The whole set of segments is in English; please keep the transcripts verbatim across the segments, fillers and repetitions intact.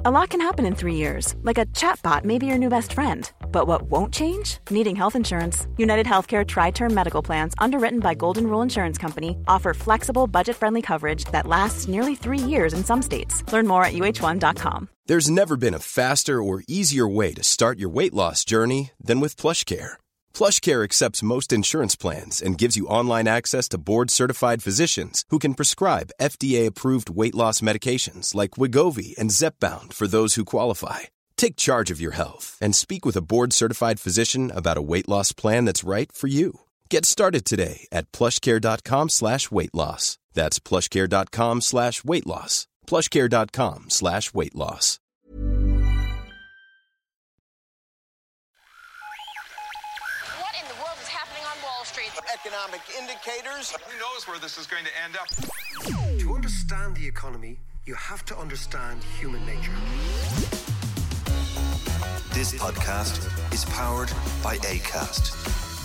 A lot can happen in three years, like a chatbot may be your new best friend. But what won't change? Needing health insurance. United Healthcare Tri-Term Medical Plans, underwritten by Golden Rule Insurance Company, offer flexible, budget-friendly coverage that lasts nearly three years in some states. Learn more at U H one dot com. There's never been a faster or easier way to start your weight loss journey than with PlushCare. PlushCare accepts most insurance plans and gives you online access to board-certified physicians who can prescribe F D A-approved weight loss medications like Wegovy and Zepbound for those who qualify. Take charge of your health and speak with a board-certified physician about a weight loss plan that's right for you. Get started today at plushcare.com slash weight loss. That's plushcare.com slash weight loss. plushcare.com slash weight loss. What in the world is happening on Wall Street? Economic indicators. Who knows where this is going to end up? To understand the economy, you have to understand human nature. This podcast is powered by Acast.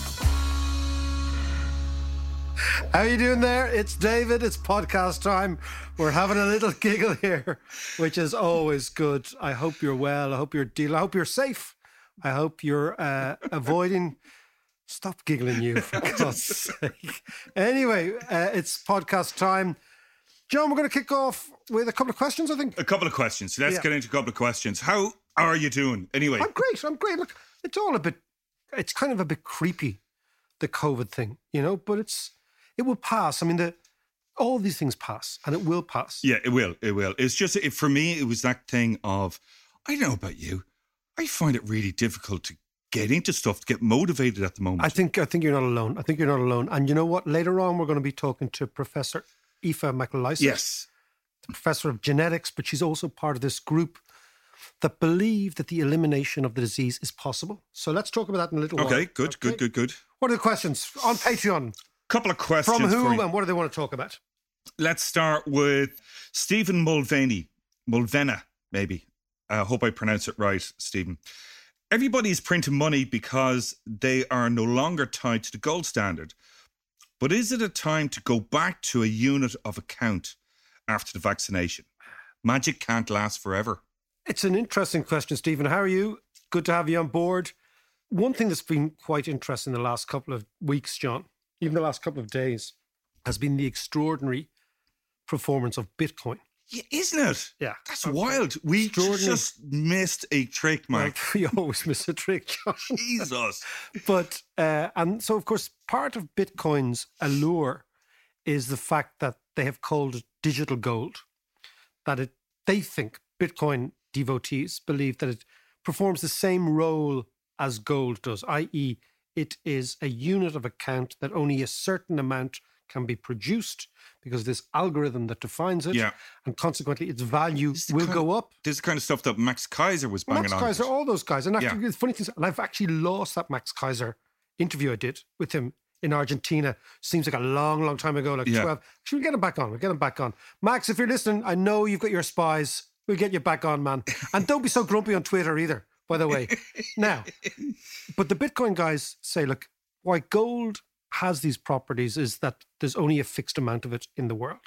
How you doing there? It's David. It's podcast time. We're having a little giggle here, which is always good. I hope you're well. I hope you're dealing. I hope you're safe. I hope you're uh, avoiding. Stop giggling, you, for God's sake. Anyway, uh, it's podcast time. John, we're going to kick off with a couple of questions, I think. A couple of questions. Let's Yeah. get into a couple of questions. How are you doing? Anyway. I'm great. I'm great. Look, it's all a bit, it's kind of a bit creepy, the COVID thing, you know, but it's, it will pass. I mean, the all these things pass and it will pass. Yeah, it will. It will. It's just, it, for me, it was that thing of, I don't know about you, I find it really difficult to get into stuff, to get motivated at the moment. I think I think you're not alone. I think you're not alone. And you know what? Later on, we're going to be talking to Professor Aoife McAllister. Yes. The professor of genetics, but she's also part of this group that believe that the elimination of the disease is possible. So let's talk about that in a little while. Okay, good, Okay? good, good, good. What are the questions on Patreon? Couple of questions. From for whom you. and what do they want to talk about? Let's start with Stephen Mulvaney. Mulvena, maybe. I hope I pronounce it right, Stephen. Everybody's printing money because they are no longer tied to the gold standard. But is it a time to go back to a unit of account after the vaccination? Magic can't last forever. It's an interesting question, Stephen. How are you? Good to have you on board. One thing that's been quite interesting the last couple of weeks, John, even the last couple of days, has been the extraordinary performance of Bitcoin. Yeah, isn't it? Yeah. That's wild. We just missed a trick, Mark. Well, we always miss a trick, John. Jesus. But, uh, and so, of course, part of Bitcoin's allure is the fact that they have called it digital gold, that it, they think, Bitcoin devotees believe that it performs the same role as gold does, that is, it is a unit of account that only a certain amount can be produced because of this algorithm that defines it, Yeah. and consequently its value This is the will kind- go up. This is the kind of stuff that Max Kaiser was banging Max on. Kaiser, all those guys. And actually, Yeah. the funny thing is, and I've actually lost that Max Kaiser interview I did with him in Argentina. Seems like a long, long time ago, like Yeah. twelve. Should we get him back on? We'll get him back on. Max, if you're listening, I know you've got your spies. We'll get you back on, man. And don't be so grumpy on Twitter either, by the way. Now, but the Bitcoin guys say, look, why gold has these properties is that there's only a fixed amount of it in the world.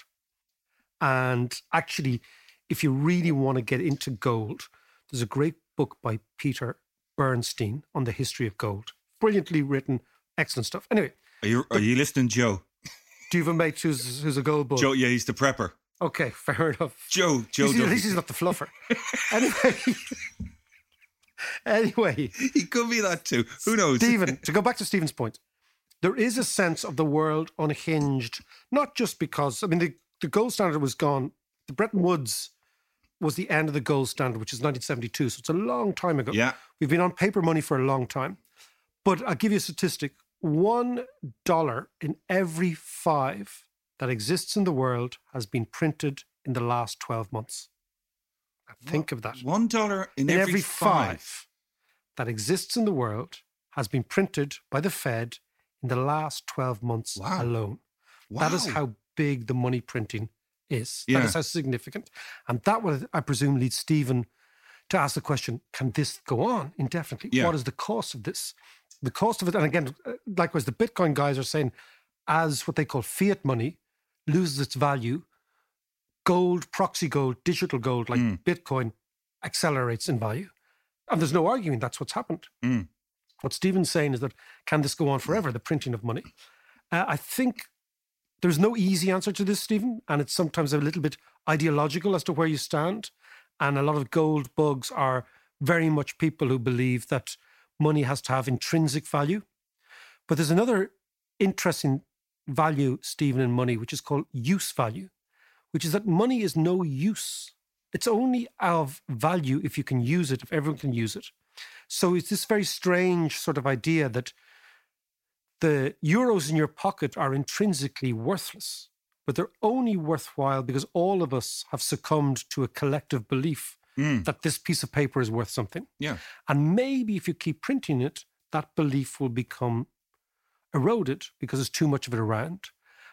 And actually, if you really want to get into gold, there's a great book by Peter Bernstein on the history of gold. Brilliantly written, excellent stuff. Anyway, Are you, are you listening, Joe? do you have a mate who's, who's a gold bull? Joe, yeah, he's the prepper. Okay, fair enough. Joe, Joe. He's- at doesn't- least he's not the fluffer. Anyway, anyway, He could be that too. Who knows? Stephen, to go back to Stephen's point, there is a sense of the world unhinged, not just because, I mean, the, the gold standard was gone. The Bretton Woods was the end of the gold standard, which is nineteen seventy-two. So it's a long time ago. Yeah. We've been on paper money for a long time. But I'll give you a statistic. One dollar in every five that exists in the world has been printed in the last twelve months. Now think of that. One dollar in, In every, every five. five that exists in the world has been printed by the Fed in the last twelve months Wow. alone. That is Wow. how big the money printing is. Yeah. That is how significant. And that would, I presume, leads Stephen to ask the question, can this go on indefinitely? Yeah. What is the cost of this? The cost of it, and again, uh, likewise, the Bitcoin guys are saying as what they call fiat money loses its value, gold, proxy gold, digital gold like Mm. Bitcoin accelerates in value. And there's no arguing that's what's happened. Mm. What Stephen's saying is that, can this go on forever, the printing of money? Uh, I think there's no easy answer to this, Stephen, and it's sometimes a little bit ideological as to where you stand. And a lot of gold bugs are very much people who believe that money has to have intrinsic value. But there's another interesting value, Stephen, in money, which is called use value, which is that money is no use. It's only of value if you can use it, if everyone can use it. So it's this very strange sort of idea that the euros in your pocket are intrinsically worthless, but they're only worthwhile because all of us have succumbed to a collective belief mm. that this piece of paper is worth something. Yeah. And maybe if you keep printing it, that belief will become eroded because there's too much of it around.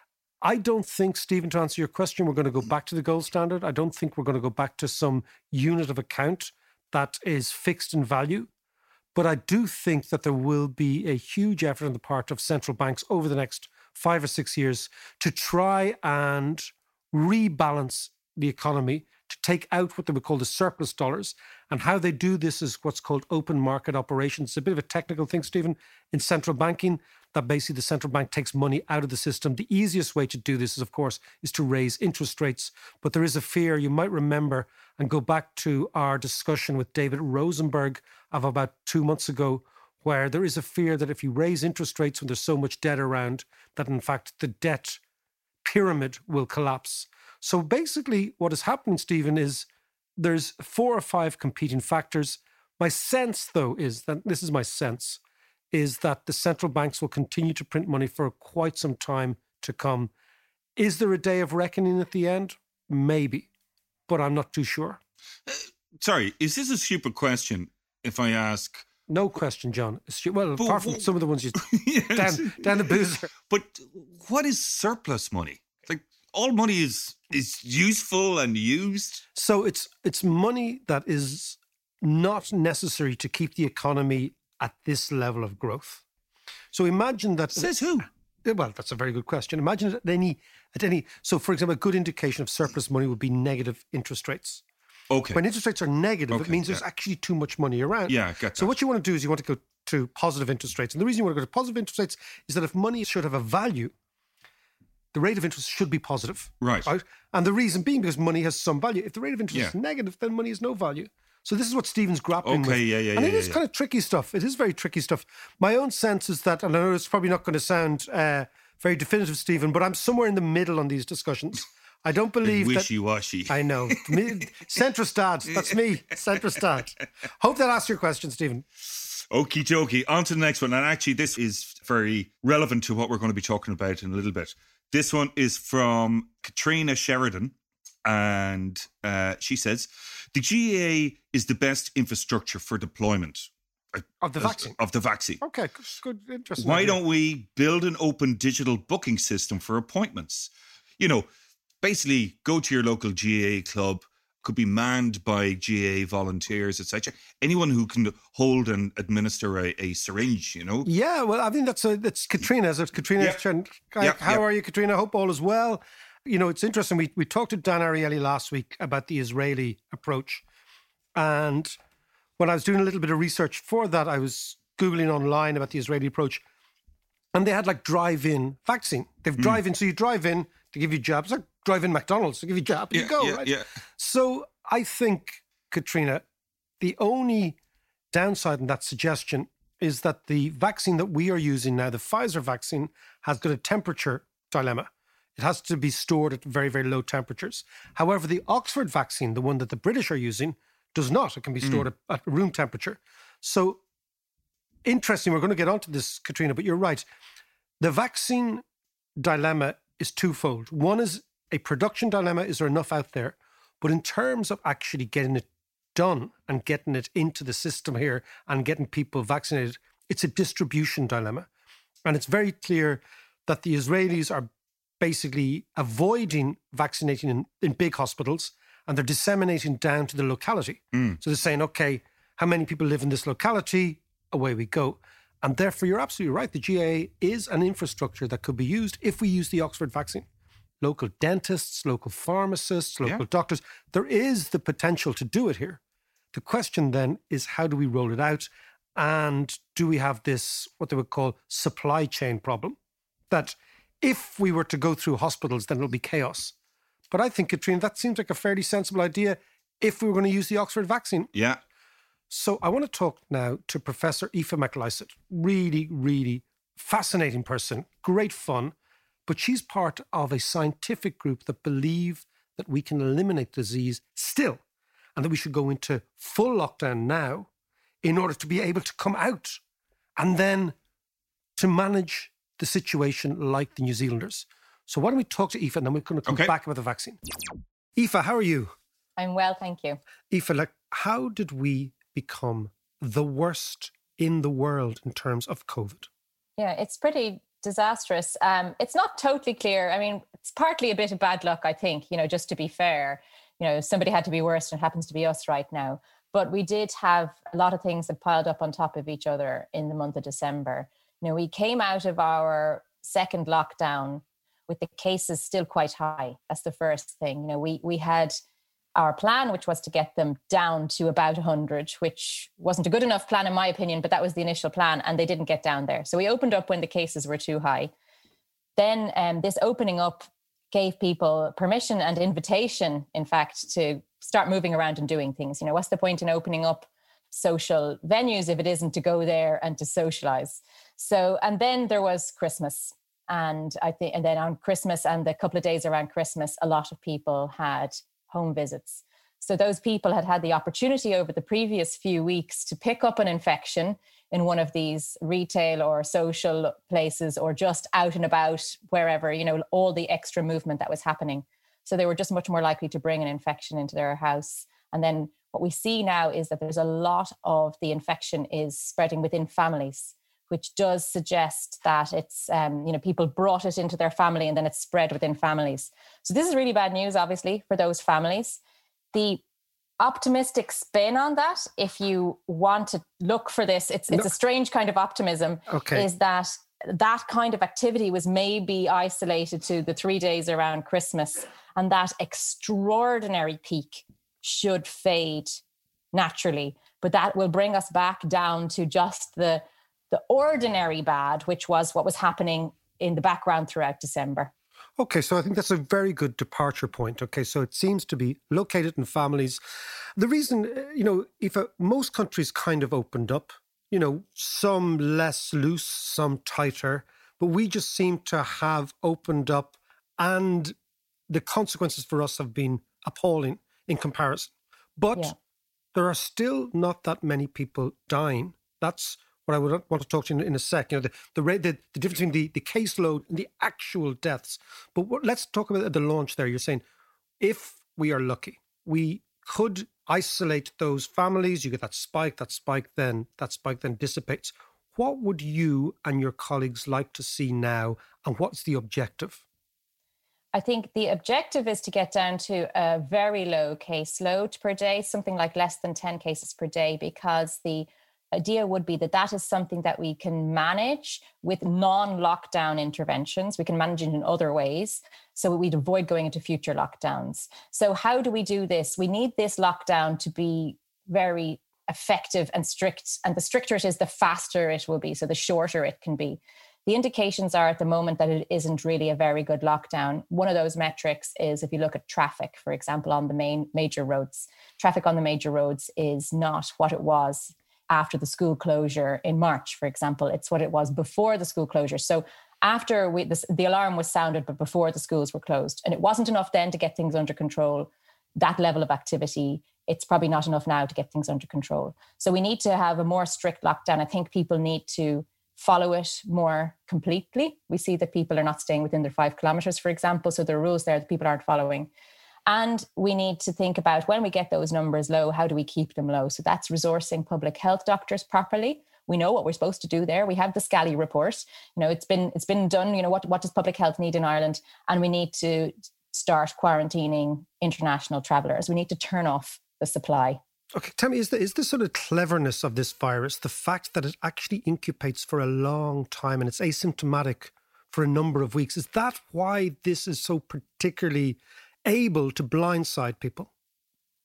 I don't think, Stephen, to answer your question, we're going to go back to the gold standard. I don't think we're going to go back to some unit of account that is fixed in value. But I do think that there will be a huge effort on the part of central banks over the next five or six years to try and rebalance the economy, to take out what they would call the surplus dollars. And how they do this is what's called open market operations. It's a bit of a technical thing, Stephen, in central banking, that basically the central bank takes money out of the system. The easiest way to do this is, of course, is to raise interest rates. But there is a fear, you might remember, and go back to our discussion with David Rosenberg of about two months ago, where there is a fear that if you raise interest rates when there's so much debt around, that in fact the debt pyramid will collapse. So basically what is happening, Stephen, is there's four or five competing factors. My sense, though, is that, this is my sense, is that the central banks will continue to print money for quite some time to come. Is there a day of reckoning at the end? Maybe, but I'm not too sure. Uh, sorry, is this a stupid question if I ask? No question, John. Well, but, apart from but, some of the ones you yes. down, down the boozer. But what is surplus money? Like, all money is is useful and used. So it's it's money that is not necessary to keep the economy at this level of growth. So imagine that. Says who? Well, that's a very good question. Imagine at any at any. So, for example, a good indication of surplus money would be negative interest rates. Okay. When interest rates are negative, okay, it means yeah. there's actually too much money around. Yeah, I get that. So what you want to do is you want to go to positive interest rates. And the reason you want to go to positive interest rates is that if money should have a value, the rate of interest should be positive. Right. Right. And the reason being because money has some value. If the rate of interest yeah. is negative, then money has no value. So this is what Stephen's grappling okay, with. Yeah, yeah, and yeah, it is yeah. kind of tricky stuff. It is very tricky stuff. My own sense is that, and I know it's probably not going to sound uh, very definitive, Stephen, but I'm somewhere in the middle on these discussions. I don't believe wishy-washy. that... I know. Centrist dad. That's me. Centrist dad. Hope that answers your question, Stephen. Okie dokie. On to the next one. And actually, this is very relevant to what we're going to be talking about in a little bit. This one is from Katrina Sheridan. And uh, she says, the G A A is the best infrastructure for deployment. Of the vaccine? Of the vaccine. Okay, good, interesting. Why idea. don't we build an open digital booking system for appointments? You know, basically go to your local G A A club, could be manned by G A A volunteers, et cetera. Anyone who can hold and administer a, a syringe, you know? Yeah, well, I think that's a, that's Katrina. So Katrina, Yep. Hi, Yep, how yep. are you, Katrina? Hope all is well. You know, it's interesting. We we talked to Dan Ariely last week about the Israeli approach. And when I was doing a little bit of research for that, I was Googling online about the Israeli approach. And they had like drive-in vaccine. They've Mm. drive-in. So you drive in to give you jabs. It's like drive-in McDonald's to give you jab. Yeah, you go, yeah, right? yeah. So I think, Katrina, the only downside in that suggestion is that the vaccine that we are using now, the Pfizer vaccine, has got a temperature dilemma. It has to be stored at very, very low temperatures. However, the Oxford vaccine, the one that the British are using, does not. It can be stored mm. at, at room temperature. So, interesting, we're going to get onto this, Katrina, but you're right. The vaccine dilemma is twofold. One is a production dilemma. Is there enough out there? But in terms of actually getting it done and getting it into the system here and getting people vaccinated, it's a distribution dilemma. And it's very clear that the Israelis are basically avoiding vaccinating in, in big hospitals, and they're disseminating down to the locality. Mm. So they're saying, okay, how many people live in this locality? Away we go. And therefore, you're absolutely right. The G A A is an infrastructure that could be used if we use the Oxford vaccine. Local dentists, local pharmacists, local yeah. doctors. There is the potential to do it here. The question then is, how do we roll it out? And do we have this, what they would call supply chain problem? That if we were to go through hospitals, then it'll be chaos. But I think, Katrina, that seems like a fairly sensible idea if we were going to use the Oxford vaccine. Yeah. So I want to talk now to Professor Aoife McLysaght. Really, really fascinating person, great fun. But she's part of a scientific group that believe that we can eliminate disease still, and that we should go into full lockdown now in order to be able to come out and then to manage the situation like the New Zealanders. So why don't we talk to Aoife, and then we're going to come okay. back about the vaccine. Aoife, how are you? I'm well, thank you. Aoife, like, how did we become the worst in the world in terms of COVID? Yeah, it's pretty disastrous. Um, it's not totally clear. I mean, it's partly a bit of bad luck, I think, you know, just to be fair. You know, somebody had to be worse, and it happens to be us right now. But we did have a lot of things that piled up on top of each other in the month of December. You know, we came out of our second lockdown with the cases still quite high. That's the first thing. You know, we we had our plan, which was to get them down to about one hundred, which wasn't a good enough plan in my opinion, but that was the initial plan, and they didn't get down there. So we opened up when the cases were too high. Then um, this opening up gave people permission and invitation, in fact, to start moving around and doing things. You know, what's the point in opening up social venues if it isn't to go there and to socialize? So, and then there was Christmas. And I think, and then on Christmas and the couple of days around Christmas, a lot of people had home visits. So those people had had the opportunity over the previous few weeks to pick up an infection in one of these retail or social places, or just out and about wherever, you know, all the extra movement that was happening. So they were just much more likely to bring an infection into their house. And then what we see now is that there's a lot of the infection is spreading within families, which does suggest that it's, um, you know, people brought it into their family and then it's spread within families. So this is really bad news, obviously, for those families. The optimistic spin on that, if you want to look for this, it's it's no. a strange kind of optimism, okay. is that that kind of activity was maybe isolated to the three days around Christmas, and that extraordinary peak should fade naturally. But that will bring us back down to just the the ordinary bad, which was what was happening in the background throughout December. Okay, so I think that's a very good departure point. Okay, so it seems to be located in families. The reason, you know, if a, most countries kind of opened up, you know, some less loose, some tighter, but we just seem to have opened up, and the consequences for us have been appalling in comparison. But yeah. there are still not that many people dying. That's what I would want to talk to you in, in a sec. You know, the the, rate, the the difference between the, the caseload and the actual deaths. But what, let's talk about the launch there. You're saying if we are lucky, we could isolate those families. You get that spike, that spike then, that spike then dissipates. What would you and your colleagues like to see now, and what's the objective? I think the objective is to get down to a very low caseload per day, something like less than ten cases per day, because the idea would be that that is something that we can manage with non-lockdown interventions. We can manage it in other ways, so we'd avoid going into future lockdowns. So how do we do this? We need this lockdown to be very effective and strict. And the stricter it is, the faster it will be. So the shorter it can be. The indications are at the moment that it isn't really a very good lockdown. One of those metrics is if you look at traffic, for example, on the main major roads. Traffic on the major roads is not what it was after the school closure in March, for example. It's what it was before the school closure. So after we, this, the alarm was sounded, but before the schools were closed. And it wasn't enough then to get things under control, that level of activity. It's probably not enough now to get things under control. So we need to have a more strict lockdown. I think people need to follow it more completely. We see that people are not staying within their five kilometres, for example. So there are rules there that people aren't following. And we need to think about, when we get those numbers low, how do we keep them low? So that's resourcing public health doctors properly. We know what we're supposed to do there. We have the Scally report. You know, it's been it's been done. You know, what, what does public health need in Ireland? And we need to start quarantining international travellers. We need to turn off the supply. Okay, tell me, is the, is the sort of cleverness of this virus, the fact that it actually incubates for a long time and it's asymptomatic for a number of weeks, is that why this is so particularly able to blindside people?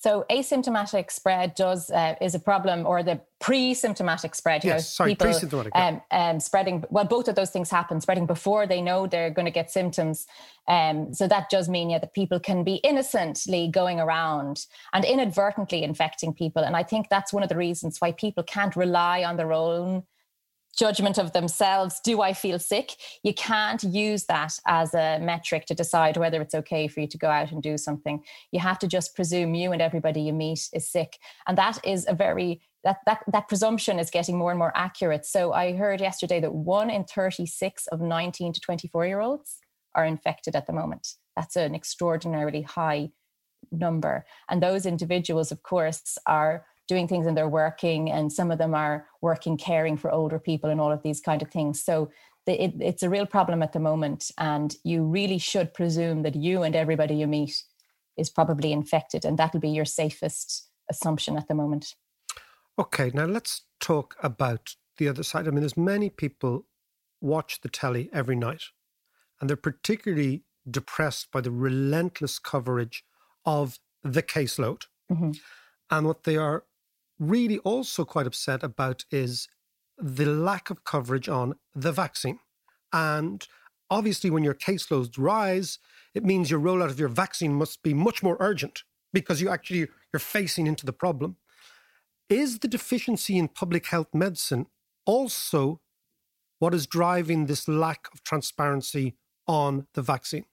So asymptomatic spread does uh, is a problem, or the pre-symptomatic spread. You yes, know, sorry, people, pre-symptomatic. Um, um, spreading, well, both of those things happen, spreading before they know they're going to get symptoms. Um, so that does mean, yeah, that people can be innocently going around and inadvertently infecting people. And I think that's one of the reasons why people can't rely on their own judgment of themselves. Do I feel sick? You can't use that as a metric to decide whether it's okay for you to go out and do something. You have to just presume you and everybody you meet is sick. And that is a very, that that that presumption is getting more and more accurate. So I heard yesterday that one in thirty-six of nineteen to twenty-four year olds are infected at the moment. That's an extraordinarily high number. And those individuals, of course, are doing things and they're working, and some of them are working caring for older people and all of these kind of things. So the, it, it's a real problem at the moment, and you really should presume that you and everybody you meet is probably infected, and that'll be your safest assumption at the moment. Okay, now let's talk about the other side. I mean, there's many people watch the telly every night, and they're particularly depressed by the relentless coverage of the caseload. Mm-hmm. And what they are really also quite upset about is the lack of coverage on the vaccine. And obviously when your caseloads rise, it means your rollout of your vaccine must be much more urgent because you actually, you're facing into the problem. Is the deficiency in public health medicine also what is driving this lack of transparency on the vaccine?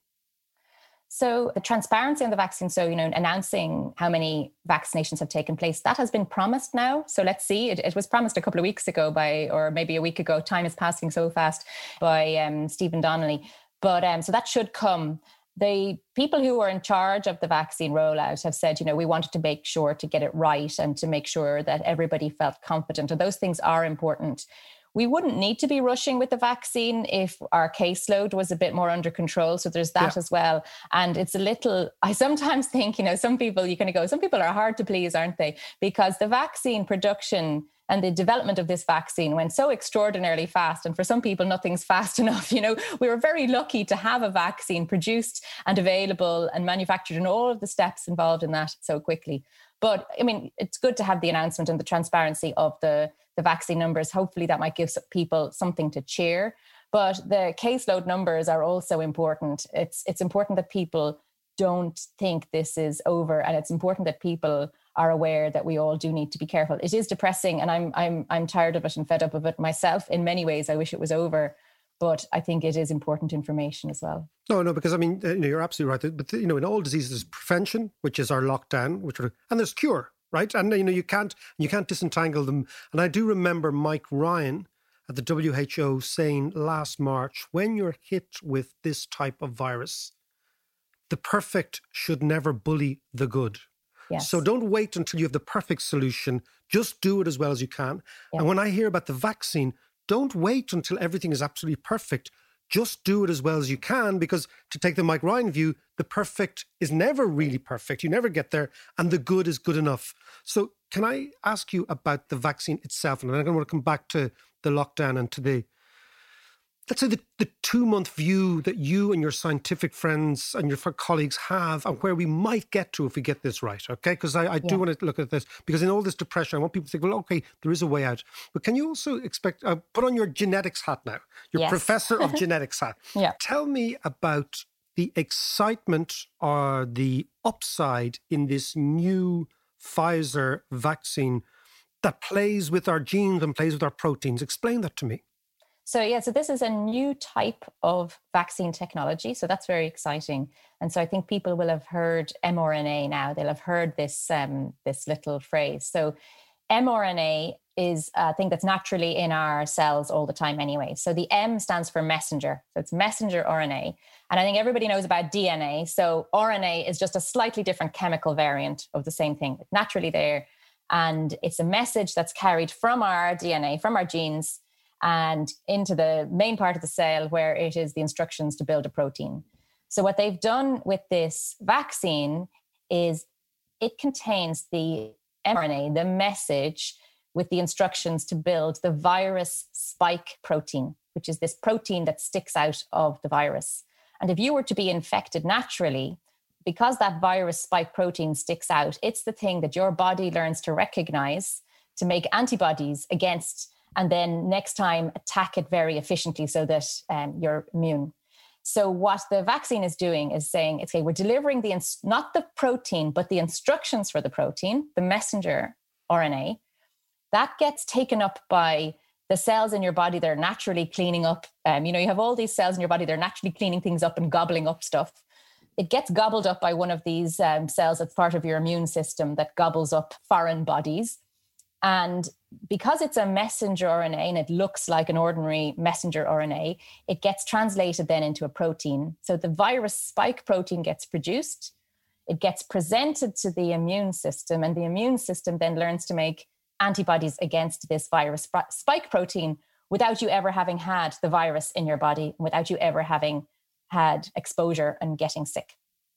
So the transparency on the vaccine, so, you know, announcing how many vaccinations have taken place, that has been promised now. So let's see, it, it was promised a couple of weeks ago by, or maybe a week ago, time is passing so fast, by um, Stephen Donnelly. But um, so that should come. The people who are in charge of the vaccine rollout have said, you know, we wanted to make sure to get it right and to make sure that everybody felt confident. And those things are important. We wouldn't need to be rushing with the vaccine if our caseload was a bit more under control. So there's that yeah. as well. And it's a little, I sometimes think, you know, some people, you kind of go, some people are hard to please, aren't they? Because the vaccine production and the development of this vaccine went so extraordinarily fast. And for some people, nothing's fast enough. You know, we were very lucky to have a vaccine produced and available and manufactured, and all of the steps involved in that so quickly. But I mean, it's good to have the announcement and the transparency of the, the vaccine numbers. Hopefully that might give people something to cheer. But the caseload numbers are also important. It's it's important that people don't think this is over, and it's important that people are aware that we all do need to be careful. It is depressing, and I'm I'm I'm tired of it and fed up of it myself. In many ways, I wish it was over. But I think it is important information as well. No, no, because I mean, you know, you're absolutely right. But you know, in all diseases, there's prevention, which is our lockdown, which are, and there's cure, right? And you know, you can't you can't disentangle them. And I do remember Mike Ryan at the W H O saying last March, when you're hit with this type of virus, the perfect should never bully the good. Yes. So don't wait until you have the perfect solution. Just do it as well as you can. Yeah. And when I hear about the vaccine, don't wait until everything is absolutely perfect. Just do it as well as you can, because to take the Mike Ryan view, the perfect is never really perfect. You never get there, and the good is good enough. So can I ask you about the vaccine itself? And I'm going to come back to the lockdown and to the, let's say, the, the two-month view that you and your scientific friends and your colleagues have, and where we might get to if we get this right, okay? Because I, I do yeah. want to look at this, because in all this depression, I want people to think, well, okay, there is a way out. But can you also expect, uh, put on your genetics hat now, your yes. professor of genetics hat. Yeah. Tell me about the excitement or the upside in this new Pfizer vaccine that plays with our genes and plays with our proteins. Explain that to me. So, yeah, so this is a new type of vaccine technology. So that's very exciting. And so I think people will have heard mRNA now. They'll have heard this, um, this little phrase. So mRNA is a thing that's naturally in our cells all the time anyway. So the M stands for messenger. So it's messenger R N A. And I think everybody knows about D N A. So R N A is just a slightly different chemical variant of the same thing. It's naturally there. And it's a message that's carried from our D N A, from our genes, and into the main part of the cell where it is the instructions to build a protein. So what they've done with this vaccine is it contains the mRNA, the message with the instructions to build the virus spike protein, which is this protein that sticks out of the virus. And if you were to be infected naturally, because that virus spike protein sticks out, it's the thing that your body learns to recognize to make antibodies against, and then next time attack it very efficiently so that um, you're immune. So what the vaccine is doing is saying, okay, we're delivering the, ins- not the protein, but the instructions for the protein, the messenger R N A, that gets taken up by the cells in your body that are naturally cleaning up. Um, you know, you have all these cells in your body, they're naturally cleaning things up and gobbling up stuff. It gets gobbled up by one of these um, cells that's part of your immune system that gobbles up foreign bodies. And because it's a messenger R N A and it looks like an ordinary messenger R N A, it gets translated then into a protein. So the virus spike protein gets produced, it gets presented to the immune system, and the immune system then learns to make antibodies against this virus spike protein without you ever having had the virus in your body, without you ever having had exposure and getting sick.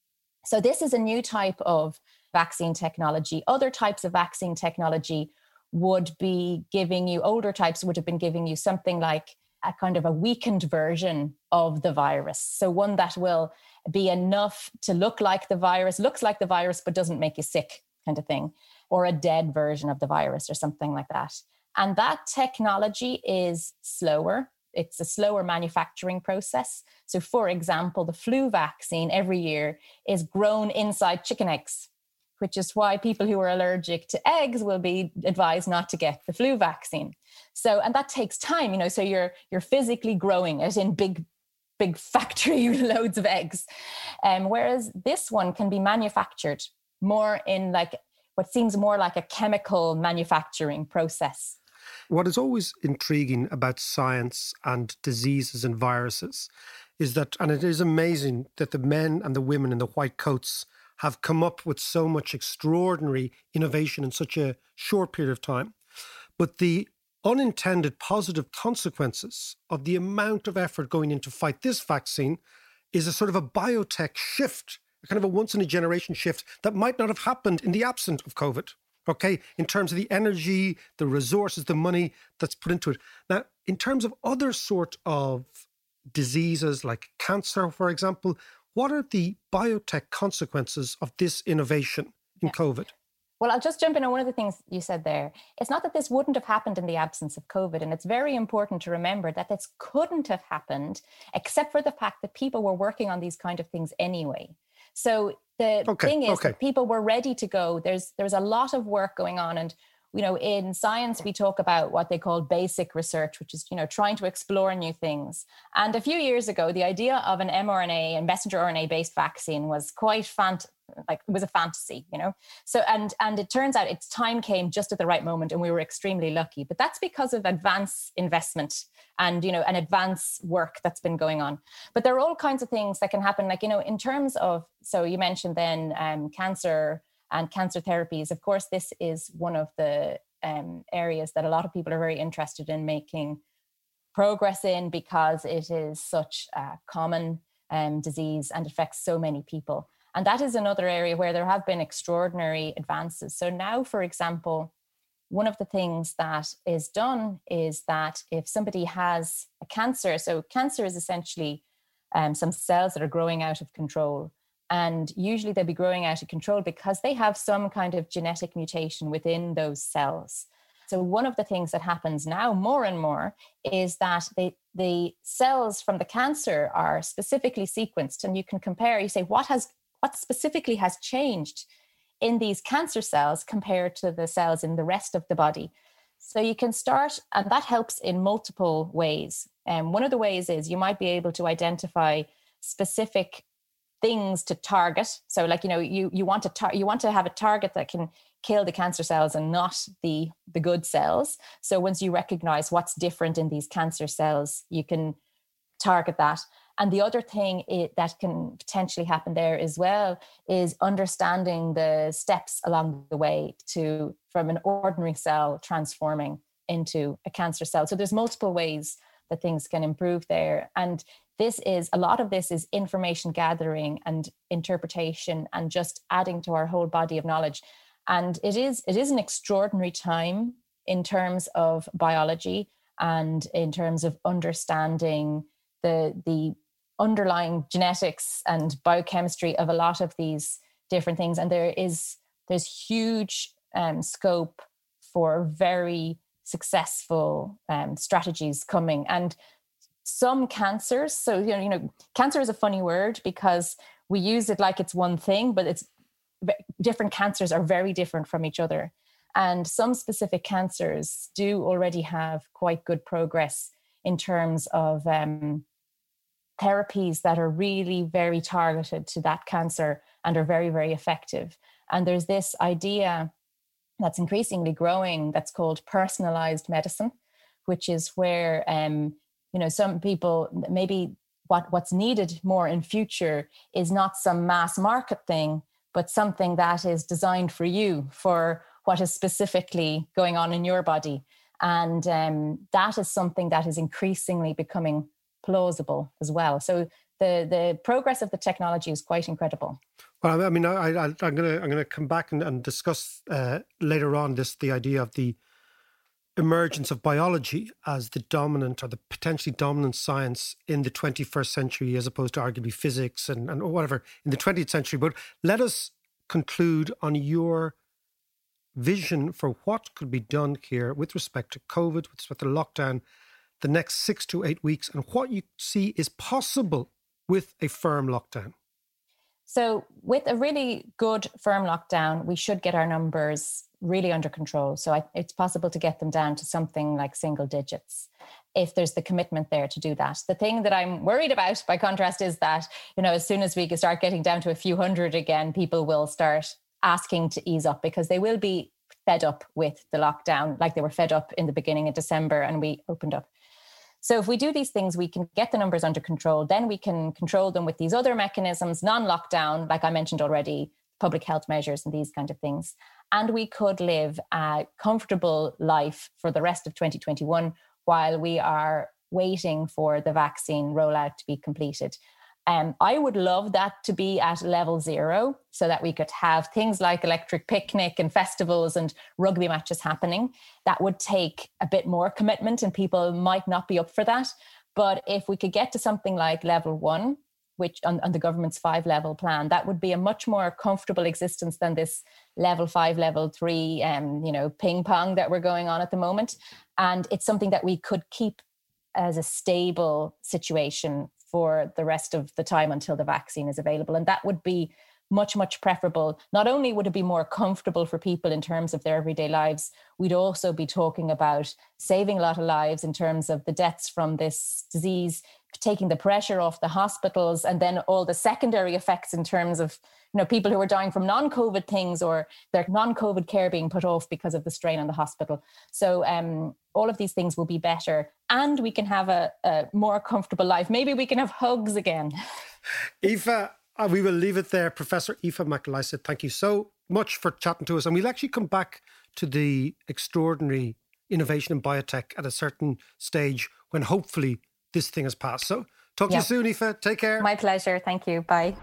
So this is a new type of vaccine technology. Other types of vaccine technology would be giving you, older types would have been giving you something like a kind of a weakened version of the virus. So one that will be enough to look like the virus, looks like the virus, but doesn't make you sick kind of thing, or a dead version of the virus or something like that. And that technology is slower. It's a slower manufacturing process. So for example, the flu vaccine every year is grown inside chicken eggs, which is why people who are allergic to eggs will be advised not to get the flu vaccine. So, and that takes time, you know, so you're you're physically growing it in big, big factory loads of eggs. Um, whereas this one can be manufactured more in like what seems more like a chemical manufacturing process. What is always intriguing about science and diseases and viruses is that, and it is amazing that the men and the women in the white coats have come up with so much extraordinary innovation in such a short period of time. But the unintended positive consequences of the amount of effort going in to fight this vaccine is a sort of a biotech shift, a kind of a once-in-a-generation shift that might not have happened in the absence of COVID, okay, in terms of the energy, the resources, the money that's put into it. Now, in terms of other sort of diseases like cancer, for example, what are the biotech consequences of this innovation in yeah. COVID? Well, I'll just jump in on one of the things you said there. It's not that this wouldn't have happened in the absence of COVID. And it's very important to remember that this couldn't have happened except for the fact that people were working on these kind of things anyway. So the okay, thing is okay. that people were ready to go. There's there's a lot of work going on. And, you know, in science, we talk about what they call basic research, which is, you know, trying to explore new things. And a few years ago, the idea of an mRNA and messenger R N A-based vaccine was quite fant- like it was a fantasy, you know. So and and it turns out its time came just at the right moment, and we were extremely lucky. But that's because of advance investment and, you know, an advance work that's been going on. But there are all kinds of things that can happen, like, you know, in terms of, so you mentioned then um, cancer and cancer therapies. Of course, this is one of the um, areas that a lot of people are very interested in making progress in because it is such a common um, disease and affects so many people. And that is another area where there have been extraordinary advances. So now, for example, one of the things that is done is that if somebody has a cancer, so cancer is essentially um, some cells that are growing out of control. And usually they'll be growing out of control because they have some kind of genetic mutation within those cells. So one of the things that happens now more and more is that they, the cells from the cancer are specifically sequenced, and you can compare, you say, what has what specifically has changed in these cancer cells compared to the cells in the rest of the body. So you can start, and that helps in multiple ways. And um, one of the ways is you might be able to identify specific things to target. So, like, you know, you you want to tar- you want to have a target that can kill the cancer cells and not the the good cells. So once you recognize what's different in these cancer cells, you can target that. And the other thing it, that can potentially happen there as well is understanding the steps along the way to from an ordinary cell transforming into a cancer cell. So there's multiple ways that things can improve there. And this is, a lot of this is information gathering and interpretation and just adding to our whole body of knowledge. And it is it is an extraordinary time in terms of biology and in terms of understanding the the underlying genetics and biochemistry of a lot of these different things. And there is there's huge um, scope for very successful um, strategies coming. And some cancers, so you know, you know, cancer is a funny word because we use it like it's one thing, but it's different cancers are very different from each other. And some specific cancers do already have quite good progress in terms of um, therapies that are really very targeted to that cancer and are very, very effective. And there's this idea that's increasingly growing that's called personalized medicine, which is where, um, you know, some people, maybe what, what's needed more in future is not some mass market thing, but something that is designed for you, for what is specifically going on in your body. And um, that is something that is increasingly becoming plausible as well. So the the progress of the technology is quite incredible. Well, I mean, I, I, I'm gonna I'm gonna come back and, and discuss uh, later on this the idea of the emergence of biology as the dominant or the potentially dominant science in the twenty-first century, as opposed to arguably physics and, and whatever in the twentieth century. But let us conclude on your vision for what could be done here with respect to COVID, with respect to lockdown, the next six to eight weeks, and what you see is possible with a firm lockdown. So with a really good firm lockdown, we should get our numbers really under control. So I, it's possible to get them down to something like single digits if there's the commitment there to do that. The thing that I'm worried about, by contrast, is that, you know, as soon as we start getting down to a few hundred again, people will start asking to ease up because they will be fed up with the lockdown, like they were fed up in the beginning of December and we opened up. So if we do these things, we can get the numbers under control. Then we can control them with these other mechanisms, non-lockdown, like I mentioned already, public health measures and these kind of things. And we could live a comfortable life for the rest of twenty twenty-one while we are waiting for the vaccine rollout to be completed. Um, I would love that to be at level zero so that we could have things like electric picnic and festivals and rugby matches happening. That would take a bit more commitment and people might not be up for that. But if we could get to something like level one, which on, on the government's five level plan, that would be a much more comfortable existence than this level five, level three, um, you know, ping pong that we're going on at the moment. And it's something that we could keep as a stable situation for the rest of the time until the vaccine is available. And that would be much, much preferable. Not only would it be more comfortable for people in terms of their everyday lives, we'd also be talking about saving a lot of lives in terms of the deaths from this disease, taking the pressure off the hospitals, and then all the secondary effects in terms of, you know, people who are dying from non-COVID things or their non-COVID care being put off because of the strain on the hospital. So um, all of these things will be better and we can have a, a more comfortable life. Maybe we can have hugs again. Aoife, uh, we will leave it there. Professor Aoife McAlysa, thank you so much for chatting to us. And we'll actually come back to the extraordinary innovation in biotech at a certain stage when hopefully this thing has passed. So talk to yeah. you soon, Aoife. Take care. My pleasure. Thank you. Bye.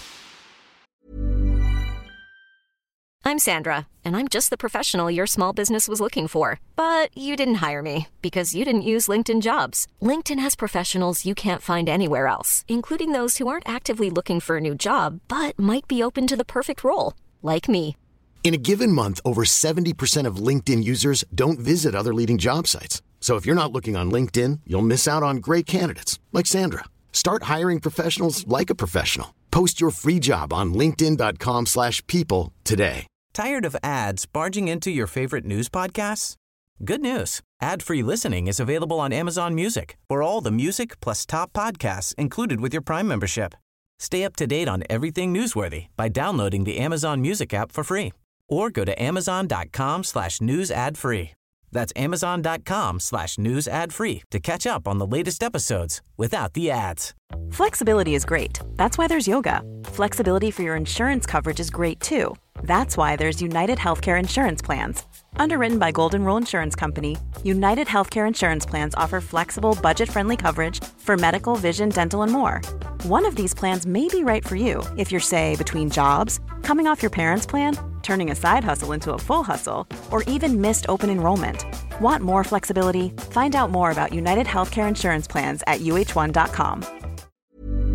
I'm Sandra, and I'm just the professional your small business was looking for. But you didn't hire me because you didn't use LinkedIn Jobs. LinkedIn has professionals you can't find anywhere else, including those who aren't actively looking for a new job, but might be open to the perfect role, like me. In a given month, over seventy percent of LinkedIn users don't visit other leading job sites. So if you're not looking on LinkedIn, you'll miss out on great candidates like Sandra. Start hiring professionals like a professional. Post your free job on linkedin dot com slash people today. Tired of ads barging into your favorite news podcasts? Good news. Ad-free listening is available on Amazon Music for all the music plus top podcasts included with your Prime membership. Stay up to date on everything newsworthy by downloading the Amazon Music app for free or go to amazon dot com slash news ad free. That's amazon dot com slash news ad free to catch up on the latest episodes without the ads. Flexibility is great. That's why there's yoga. Flexibility for your insurance coverage is great too. That's why there's United Healthcare Insurance Plans. Underwritten by Golden Rule Insurance Company, United Healthcare Insurance Plans offer flexible, budget-friendly coverage for medical, vision, dental, and more. One of these plans may be right for you if you're, say, between jobs, coming off your parents' plan, turning a side hustle into a full hustle, or even missed open enrollment. Want more flexibility? Find out more about United Healthcare Insurance Plans at U H one dot com.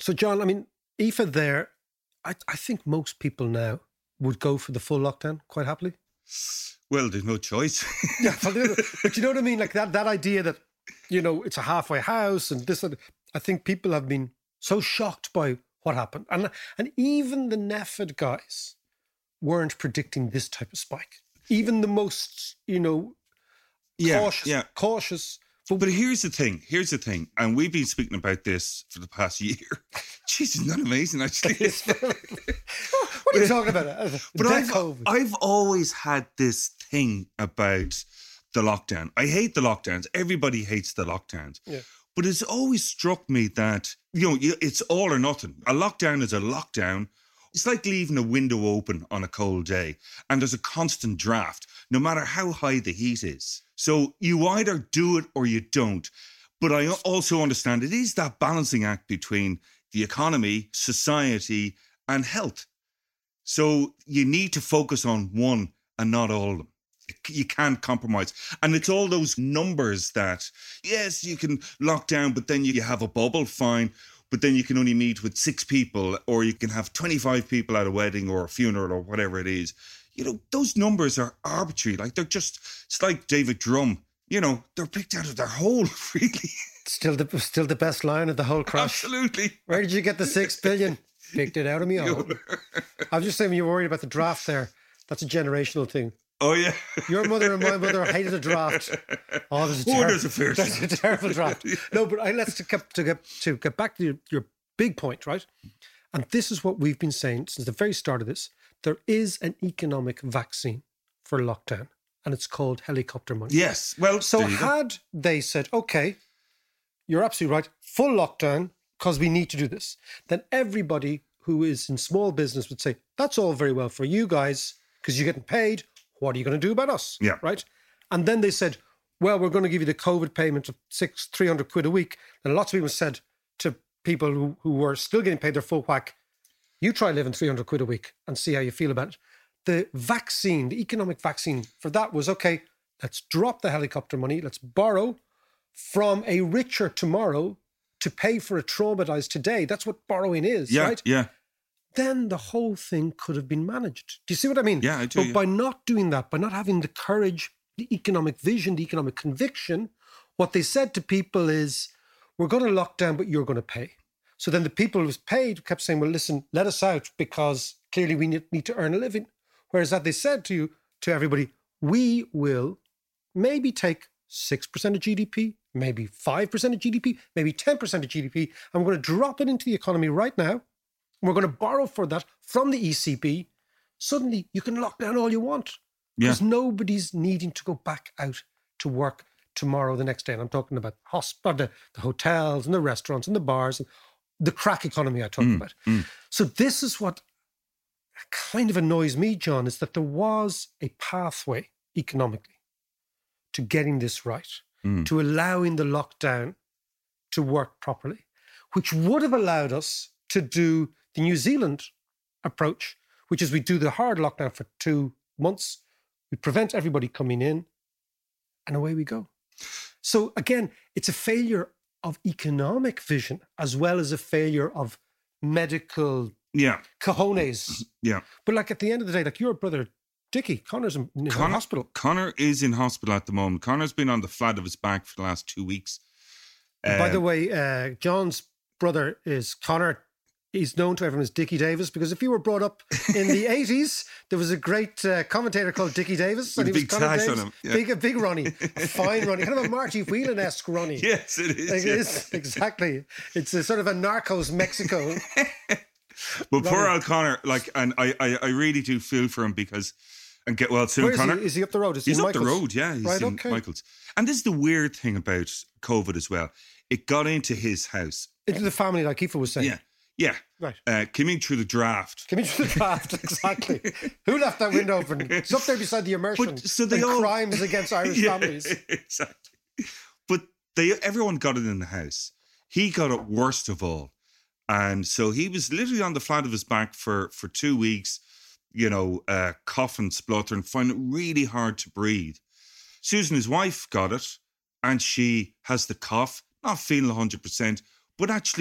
So, John, I mean, Aoife there, I, I think most people now would go for the full lockdown quite happily. Well, there's no choice. Yeah, but you know what I mean? Like that that idea that, you know, it's a halfway house and this, and I think people have been so shocked by what happened. And, and even the N E F I D guys weren't predicting this type of spike. Even the most, you know, yeah, cautious, yeah. cautious. But, but here's the thing, here's the thing, and we've been speaking about this for the past year. Jeez, isn't that amazing, actually? What are you talking about? But I've, I've always had this thing about the lockdown. I hate the lockdowns. Everybody hates the lockdowns. Yeah. But it's always struck me that, you know, it's all or nothing. A lockdown is a lockdown. It's like leaving a window open on a cold day and there's a constant draft, no matter how high the heat is. So you either do it or you don't. But I also understand it is that balancing act between the economy, society, and health. So you need to focus on one and not all of them. You can't compromise. And it's all those numbers that, yes, you can lock down, but then you have a bubble, fine. But then you can only meet with six people, or you can have twenty-five people at a wedding or a funeral or whatever it is. You know, those numbers are arbitrary. Like they're just, it's like David Drum. You know, they're picked out of their hole, really. Still the still the best line of the whole crash. Absolutely. Where did you get the six billion? Picked it out of me. Oh. I was just saying, when you're worried about the draft there, that's a generational thing. Oh, yeah. Your mother and my mother hated a draft. Oh, there's a, oh, ter- there's a fair there's a terrible draft. No, but I, let's to get, to, get, to get back to your, your big point, right? And this is what we've been saying since the very start of this. There is an economic vaccine for lockdown, and it's called helicopter money. Yes. Well, so had they said, okay, you're absolutely right, full lockdown, because we need to do this, then everybody who is in small business would say, that's all very well for you guys, because you're getting paid. What are you going to do about us? Yeah. Right? And then they said, well, we're going to give you the COVID payment of six, three hundred quid a week. And lots of people said to people who, who were still getting paid their full whack, you try living three hundred quid a week and see how you feel about it. The vaccine, the economic vaccine for that was, okay, let's drop the helicopter money. Let's borrow from a richer tomorrow to pay for a traumatized today. That's what borrowing is, yeah, right? Yeah. Then the whole thing could have been managed. Do you see what I mean? Yeah, I do. But yeah. by not doing that, by not having the courage, the economic vision, the economic conviction, what they said to people is, we're going to lock down, but you're going to pay. So then the people who was paid kept saying, well, listen, let us out because clearly we need, need to earn a living. Whereas that they said to you, to everybody, we will maybe take six percent of G D P, maybe five percent of G D P, maybe ten percent of G D P, and we're going to drop it into the economy right now. We're going to borrow for that from the E C B. Suddenly, you can lock down all you want because yeah. nobody's needing to go back out to work tomorrow, the next day. And I'm talking about hosp- the, the hotels and the restaurants and the bars and the crack economy I talked mm, about. Mm. So this is what kind of annoys me, John, is that there was a pathway economically to getting this right, mm. to allowing the lockdown to work properly, which would have allowed us to do the New Zealand approach, which is we do the hard lockdown for two months, we prevent everybody coming in, and away we go. So again, it's a failure of economic vision as well as a failure of medical yeah. cojones. Yeah. But like at the end of the day, like your brother, Dickie, Connor's in, in Connor, hospital. Connor is in hospital at the moment. Connor's been on the flat of his back for the last two weeks. Uh, By the Um, way, uh, John's brother is Connor. He's known to everyone as Dickie Davis because if you were brought up in the eighties, there was a great uh, commentator called Dickie Davis. With and a he was big Connor tash Davis. on him, yeah. Big, a big Ronnie, a fine Ronnie, kind of a Marty Whelan-esque Ronnie. Yes, it is. Like, yeah. It is, exactly. It's a sort of a Narcos Mexico. But poor Ronnie. old Connor, like, and I, I, I really do feel for him because, and get well soon, Where is Connor. he? Is he up the road? Is he He's in up the Michael's? road, yeah. He's Right, in okay. Michael's. And this is the weird thing about COVID as well. It got into his house. Into the family, like Aoife was saying. Yeah, yeah. Right. Uh, came in through the draft. Came into the draft, exactly. Who left that window open? It's up there beside the immersion. But, so they and all, crimes against Irish Yeah, families. Exactly. But they everyone got it in the house. He got it worst of all. And so he was literally on the flat of his back for, for two weeks, you know, uh, coughing, spluttering, finding it really hard to breathe. Susan, his wife, got it, and she has the cough, not feeling one hundred percent, but actually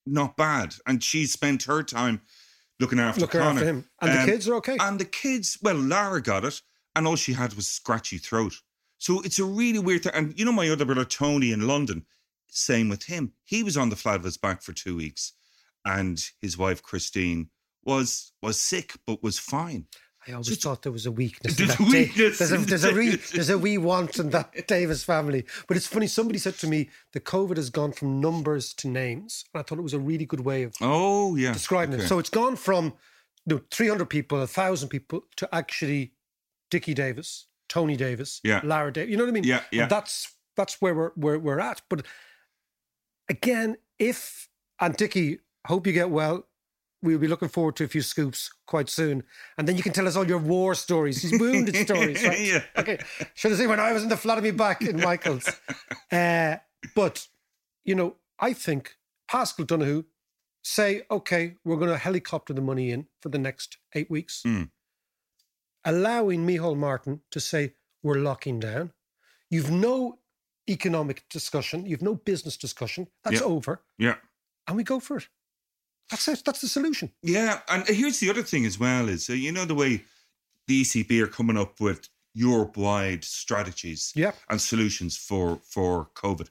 not bad. And she spent her time looking after Looking Connor. after him. And Um, the kids are okay. And the kids, well, Lara got it, and all she had was scratchy throat. So it's a really weird thing. And you know my other brother, Tony, in London, same with him. He was on the flat of his back for two weeks. And his wife, Christine, was was sick, but was fine. I always so, thought there was a weakness. There's, in that weakness there's, a, in there's, a re, there's a wee want in that Davis family. But it's funny, somebody said to me, the COVID has gone from numbers to names. And I thought it was a really good way of oh, yeah. describing okay. it. So it's gone from you know, three hundred people, one thousand people, to actually Dickie Davis, Tony Davis, yeah. Lara Davis. You know what I mean? Yeah, yeah. And that's that's where we're, where we're at. But again, if, and Dickie, hope you get well. We'll be looking forward to a few scoops quite soon. And then you can tell us all your war stories, these wounded stories, right? Yeah. Okay. Should I say when I was in the flat of me back in Michael's? Uh, but, you know, I think Paschal Donoghue say, okay, we're going to helicopter the money in for the next eight weeks. Mm. Allowing Micheál Martin to say, we're locking down. You've no economic discussion. You've no business discussion. That's yeah. over. Yeah. And we go for it. That's it. That's the solution. Yeah, and here's the other thing as well is, uh, you know, the way the E C B are coming up with Europe-wide strategies yep. and solutions for, for COVID.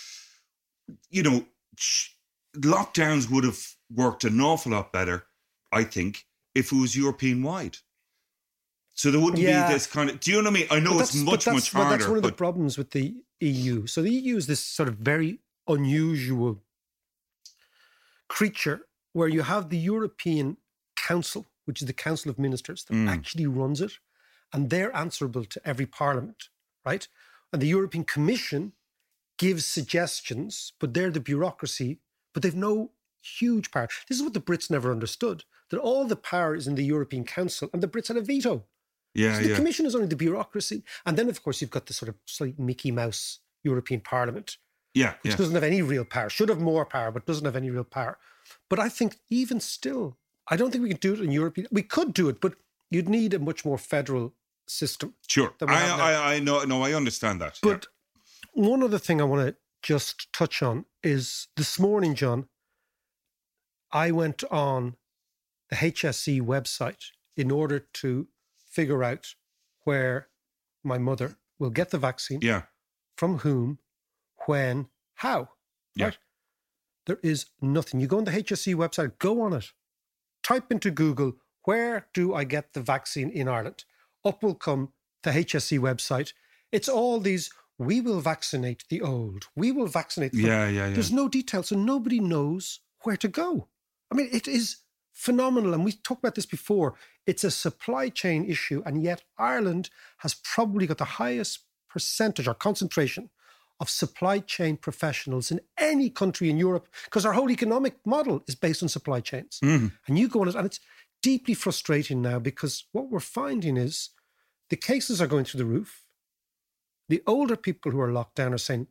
You know, sh- lockdowns would have worked an awful lot better, I think, if it was European-wide. So there wouldn't yeah. be this kind of... Do you know what I mean? I know it's much, much harder. But that's one of but... the problems with the E U. So the E U is this sort of very unusual creature where you have the European Council, which is the Council of Ministers, that mm. actually runs it, and they're answerable to every parliament, right? And the European Commission gives suggestions, but they're the bureaucracy, but they've no huge power. This is what the Brits never understood, that all the power is in the European Council, and the Brits had a veto. Yeah, so the yeah. Commission is only the bureaucracy. And then, of course, you've got the sort of slight Mickey Mouse European Parliament, yeah, which yeah. doesn't have any real power, should have more power, but doesn't have any real power. But I think even still, I don't think we can do it in European. We could do it, but you'd need a much more federal system. Sure. I, I, I know, no, I understand that. But yeah. one other thing I want to just touch on is this morning, John, I went on the H S E website in order to figure out where my mother will get the vaccine, yeah. from whom, when, how. Yeah. Right? There is nothing. You go on the H S E website, go on it, type into Google, where do I get the vaccine in Ireland? Up will come the H S E website. It's all these, we will vaccinate the old. We will vaccinate the yeah, yeah, yeah. There's no detail, so nobody knows where to go. I mean, it is phenomenal. And we talked about this before. It's a supply chain issue. And yet Ireland has probably got the highest percentage or concentration of supply chain professionals in any country in Europe, because our whole economic model is based on supply chains. Mm-hmm. And you go on it, and it's deeply frustrating now, because what we're finding is the cases are going through the roof. The older people who are locked down are saying,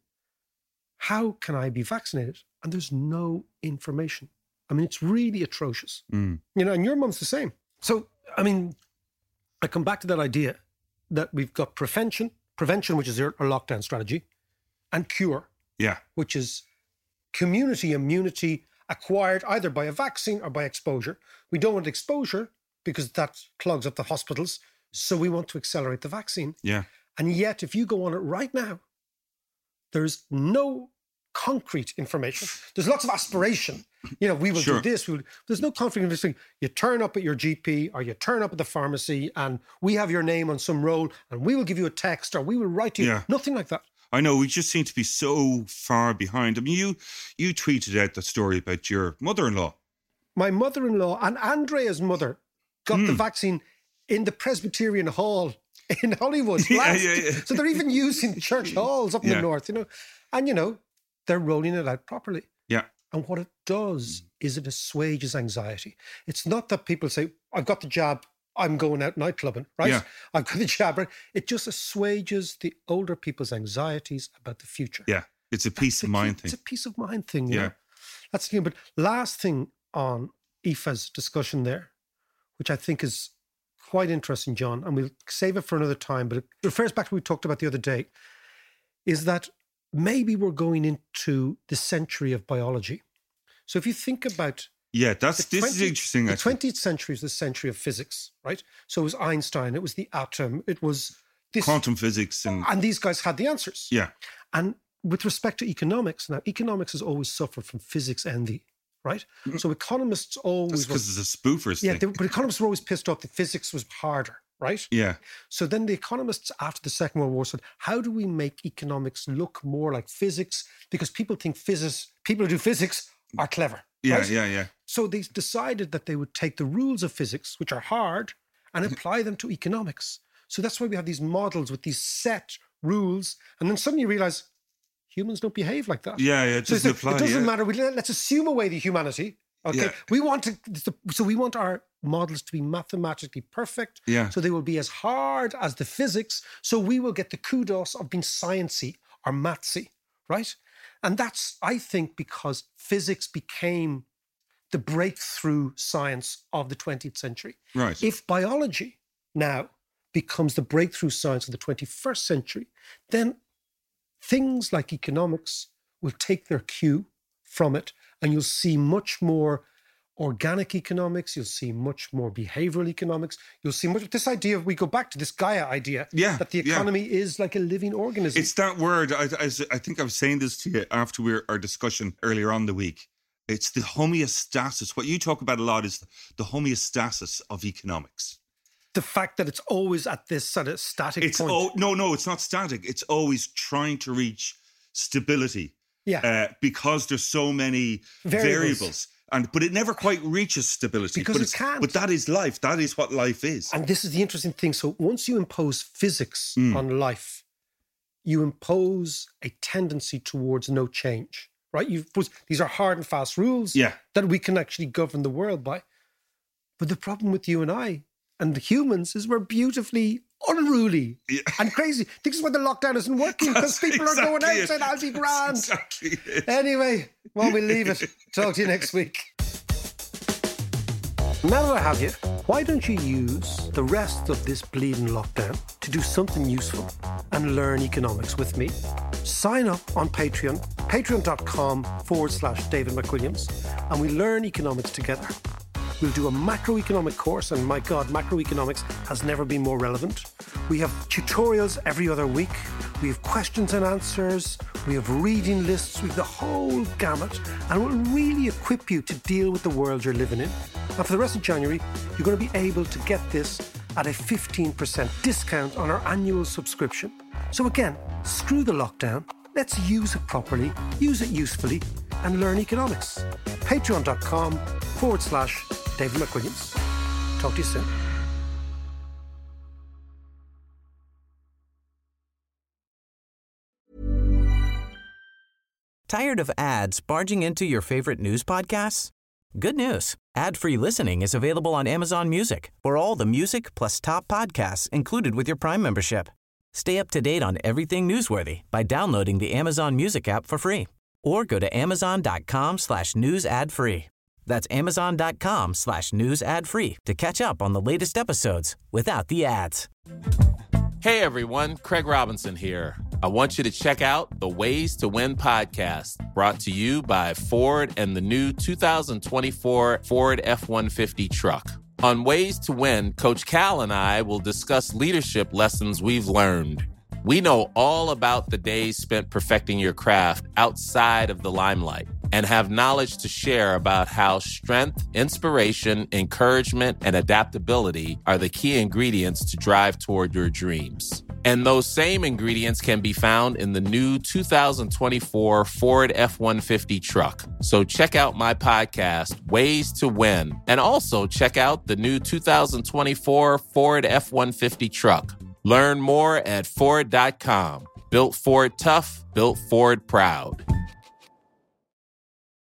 how can I be vaccinated? And there's no information. I mean, it's really atrocious. Mm. You know, and your mum's the same. So, I mean, I come back to that idea that we've got prevention, prevention, which is our lockdown strategy, and cure, yeah, which is community immunity acquired either by a vaccine or by exposure. We don't want exposure because that clogs up the hospitals. So we want to accelerate the vaccine. Yeah. And yet, if you go on it right now, there's no concrete information. There's lots of aspiration. You know, we will sure. do this. We will. There's no concrete information. You turn up at your G P or you turn up at the pharmacy and we have your name on some roll and we will give you a text or we will write to you. Yeah. Nothing like that. I know, we just seem to be so far behind. I mean, you you tweeted out the story about your mother-in-law. My mother-in-law and Andrea's mother got mm. the vaccine in the Presbyterian Hall in Hollywood. yeah, last. yeah, yeah. So they're even using church halls up in yeah. the north, you know. And, you know, they're rolling it out properly. Yeah. And what it does is it assuages anxiety. It's not that people say, I've got the jab, I'm going out nightclubbing, right? Yeah. I've got the jab, right? It just assuages the older people's anxieties about the future. Yeah, it's a peace That's of a, mind thing. It's a peace of mind thing, you yeah. know? That's the thing. But last thing on Aoife's discussion there, which I think is quite interesting, John, and we'll save it for another time, but it refers back to what we talked about the other day, is that maybe we're going into the century of biology. So if you think about... Yeah, that's this twentieth, is interesting. The actually. twentieth century was the century of physics, right? So it was Einstein, it was the atom, it was this... Quantum physics. And, and these guys had the answers. Yeah. And with respect to economics, now, economics has always suffered from physics envy, right? Mm-hmm. So economists always... That's because it's a spoofers yeah, thing. They, but economists were always pissed off that physics was harder, right? Yeah. So then the economists after the Second World War said, how do we make economics look more like physics? Because people think physics, people who do physics are clever. Yeah, right? yeah, yeah. So they decided that they would take the rules of physics, which are hard, and apply them to economics. So that's why we have these models with these set rules. And then suddenly you realize humans don't behave like that. Yeah, yeah, it so doesn't like, apply. It doesn't yeah. matter. We, let's assume away the humanity. Okay. Yeah. We want to, so we want our models to be mathematically perfect. Yeah. So they will be as hard as the physics. So we will get the kudos of being sciencey or mathsy, right? And that's, I think, because physics became the breakthrough science of the twentieth century. Right. If biology now becomes the breakthrough science of the twenty-first century, then things like economics will take their cue from it, and you'll see much more organic economics, you'll see much more behavioral economics, you'll see much of this idea of, we go back to this Gaia idea, yeah, that the economy yeah. is like a living organism. It's that word, I, I, I think I was saying this to you after we were, our discussion earlier on the week. It's the homeostasis. What you talk about a lot is the homeostasis of economics. The fact that it's always at this sort of static it's point. Oh, no, no, it's not static. It's always trying to reach stability. Yeah. Uh, because there's so many variables. variables. And but it never quite reaches stability. Because but it can't. But that is life. That is what life is. And this is the interesting thing. So once you impose physics mm. on life, you impose a tendency towards no change, right? You've these are hard and fast rules yeah. that we can actually govern the world by. But the problem with you and I and the humans is we're beautifully unruly yeah. and crazy. This is why the lockdown isn't working, because people exactly are going out it. saying, I'll be grand. That's exactly it. Anyway, well, we leave it. Talk to you next week. Now that I have you, why don't you use the rest of this bleeding lockdown to do something useful and learn economics with me? Sign up on Patreon, patreon.com forward slash David McWilliams, and we learn economics together. We'll do a macroeconomic course, and my God, macroeconomics has never been more relevant. We have tutorials every other week. We have questions and answers. We have reading lists. We have the whole gamut, and we'll really equip you to deal with the world you're living in. And for the rest of January, you're going to be able to get this at a fifteen percent discount on our annual subscription. So again, screw the lockdown. Let's use it properly, use it usefully, and learn economics. Patreon.com forward slash David McWilliams. Talk to you soon. Tired of ads barging into your favorite news podcasts? Good news. Ad-free listening is available on Amazon Music for all the music plus top podcasts included with your Prime membership. Stay up to date on everything newsworthy by downloading the Amazon Music app for free or go to amazon.com slash news ad free. That's amazon.com slash news ad free to catch up on the latest episodes without the ads. Hey everyone, Craig Robinson here. I want you to check out the Ways to Win podcast, brought to you by Ford and the new two thousand twenty-four Ford F one fifty truck. On Ways to Win, Coach Cal and I will discuss leadership lessons we've learned. We know all about the days spent perfecting your craft outside of the limelight and have knowledge to share about how strength, inspiration, encouragement, and adaptability are the key ingredients to drive toward your dreams. And those same ingredients can be found in the new two thousand twenty-four Ford F one fifty truck. So check out my podcast, Ways to Win, and also check out the new two thousand twenty-four Ford F one fifty truck. Learn more at Ford dot com. Built Ford tough, built Ford proud.